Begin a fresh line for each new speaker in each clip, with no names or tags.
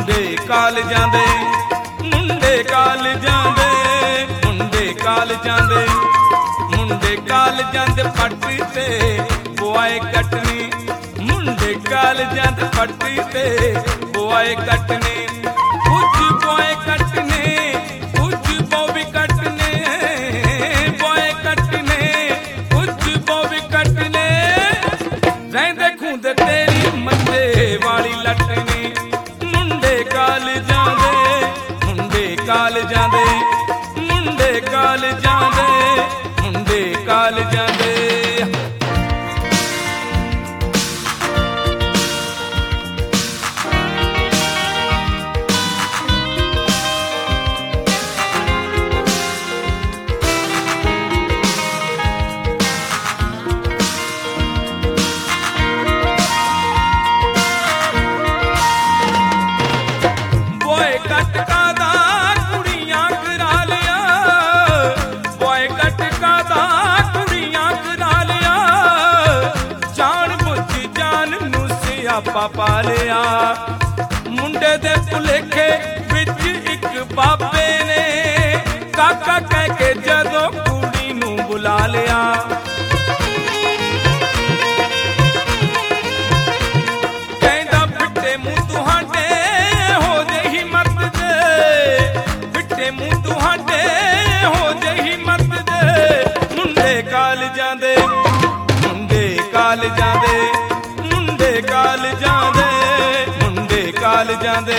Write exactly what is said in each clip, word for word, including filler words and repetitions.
ਮੁੰਡੇ ਕਾਲਜਾਂ ਦੇ ਮੁੰਡੇ ਕਾਲਜਾਂ ਦੇ ਮੁੰਡੇ ਕਾਲਜਾਂ ਦੇ ਮੁੰਡੇ ਕਾਲਜਾਂ ਦੇ ਪੱਟ ਤੇ ਬੁਆਏ ਕੱਟਨੇ ਮੁੰਡੇ ਕਾਲਜਾਂ ਦੇ ਪੱਟ ਤੇ ਬੁਆਏ ਕੱਟਨੇ ਕੁਝ ਬੁਆਏ ਕੱਟਨੇ ਕੁਝ ਬੋਬੀ ਕੱਟਨੇ ਬੁਆਏ ਕੱਟਨੇ ਕੁਝ ਬੋਬੀ ਕੱਟਨੇ ਰਹਿੰਦੇ ਖੁੰਦ ਤੇਰੀ ਮੱਥੇ ਵਾਲੀ ਲੱਟਨੇ ਮੁੰਡੇ ਕਾਲਜਾਂ ਦੇ ਮੁੰਡੇ ਕਾਲਜਾਂ ਦੇ ਮੁੰਡੇ ਕਾਲਜਾਂ ਦੇ ਮੁੰਡੇ ਕਾਲਜਾਂ ਦੇ ਆਪਾ ਪਾਲਿਆ ਮੁੰਡੇ ਦੇ ਭੁਲੇਖੇ ਵਿੱਚ ਇੱਕ ਬਾਬੇ ਨੇ ਕਾਕਾ ਕਹਿ ਕੇ ਜਦੋਂ ਕੁੜੀ ਨੂੰ ਬੁਲਾ ਲਿਆ ਕਹਿੰਦਾ ਫਿੱਟੇ ਮੂੰਹ ਤੁਹਾਡੇ ਹੋ ਜੇ ਹਿੰਮਤ ਦੇ ਫਿੱਟੇ ਮੂੰਹ ਤੁਹਾਡੇ ਹੋ ਜੇ ਹਿੰਮਤ ਦੇ ਮੁੰਡੇ ਕਾਲਜਾਂ ਦੇ ਮੁੰਡੇ ਕਾਲਜਾਂ ਦੇ ਮੁੰਡੇ ਕਾਲਜਾਂ ਦੇ ਮੁੰਡੇ ਕਾਲਜਾਂ ਦੇ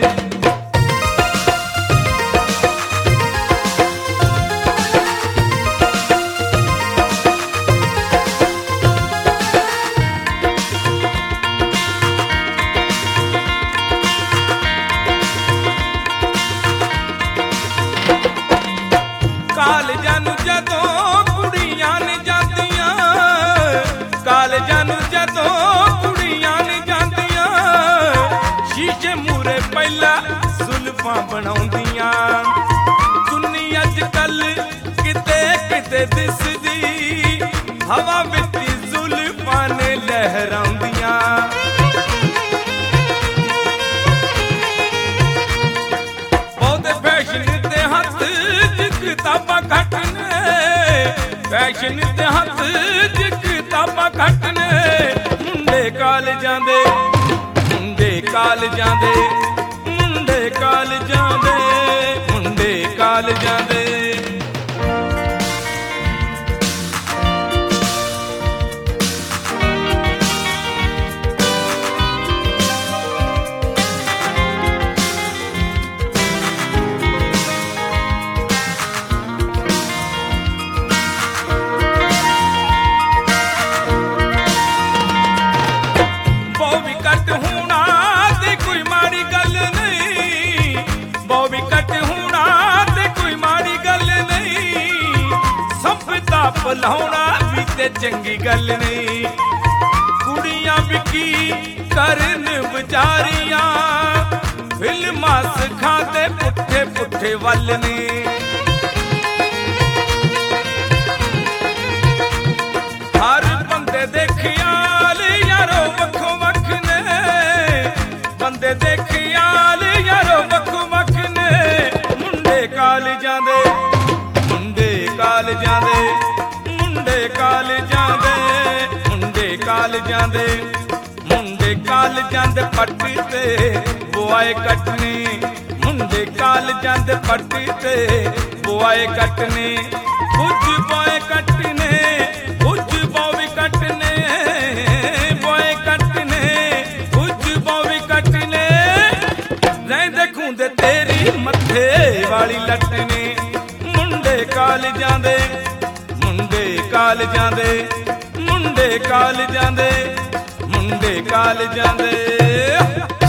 ਕਾਲਜਾਂ ਨੂੰ ਜਦੋਂ ਕੁੜੀਆਂ ਨੇ ਜਾਂਦੀਆਂ ਕਾਲਜਾਂ ਨੂੰ ਜਦੋਂ ਸ਼ੀਸ਼ੇ ਮੂਰੇ ਪਹਿਲਾਂ ਜ਼ੁਲਫਾਂ ਬਣਾਉਂਦੀਆਂ ਚੁੰਨੀ ਅੱਜ ਕੱਲ ਕਿਤੇ ਕਿਤੇ ਦਿਸਦੀ ਹਵਾ ਵਿੱਚ ਜ਼ੁਲਫਾਂ ਨੇ ਲਹਿਰਾਉਂਦੀਆਂ ਬਹੁਤੇ ਫੈਸ਼ਨ ਤੇ ਹੱਥ ਚ ਕਿਤਾਬਾਂ ਘੱਟ ਨੇ ਫੈਸ਼ਨ ਤੇ ਹੱਥ ਚ ਕਿਤਾਬਾਂ ਘੱਟ ਨੇ ਮੁੰਡੇ ਕਾਲਜਾਂ ਦੇ ਮੁੰਡੇ ਕਾਲਜਾਂ ਦੇ ਮੁੰਡੇ ਕਾਲਜਾਂ ਦੇ ਮੁੰਡੇ ਕਾਲਜਾਂ ਦੇ ਭਲਾਉਣਾ ਵੀ ਤੇ ਚੰਗੀ ਗੱਲ ਨਹੀਂ ਕੁੜੀਆਂ ਵੀ ਕੀ ਕਰਨ ਵਿਚਾਰੀਆਂ ਫਿਲਮਾਂ ਸਿਖਾਉਂਦੇ ਪੁੱਠੇ ਪੁੱਠੇ ਵੱਲ ਨੇ ਹਰ ਬੰਦੇ ਦੇ ਖਿਆਲ ਯਾਰੋ ਵੱਖੋ ਵੱਖ ਨੇ ਬੰਦੇ ਦੇ ਖਿਆਲ ਯਾਰੋ ਵੱਖੋ ਵੱਖ ਨੇ ਮੁੰਡੇ ਕਾਲਜਾਂ ਦੇ ਮੁੰਡੇ ਕਾਲਜਾਂ ਦੇ ਮੁੰਡੇ ਕਾਲਜਾਂ ਦੇ ਮੁੰਡੇ ਕਾਲਜਾਂ ਦੇ ਮੁੰਡੇ ਕਾਲਜਾਂ ਦੇ ਪੱਟ ਤੇ ਬੁਆਏ ਕੱਟਨੇ ਮੁੰਡੇ ਕਾਲਜਾਂ ਦੇ ਪੱਟ ਤੇ ਬੁਆਏ ਕੱਟਨੇ ਕੁਝ ਬੁਆਏ ਕੱਟਨੇ ਕੁਝ ਬੋਵੀ ਕੱਟਨੇ ਬੁਆਏ ਕੱਟਨੇ ਕੁਝ ਬੋਵੀ ਕੱਟਨੇ ਰਹਿੰਦੇ ਖੁੰਦ ਤੇਰੀ ਮੱਥੇ ਵਾਲੀ ਲੱਟਨੇ ਮੁੰਡੇ ਕਾਲਜਾਂ ਦੇ ਮੁੰਡੇ ਕਾਲਜਾਂ ਦੇ ਮੁੰਡੇ ਕਾਲਜਾਂ ਦੇ ਮੁੰਡੇ ਕਾਲਜਾਂ ਦੇ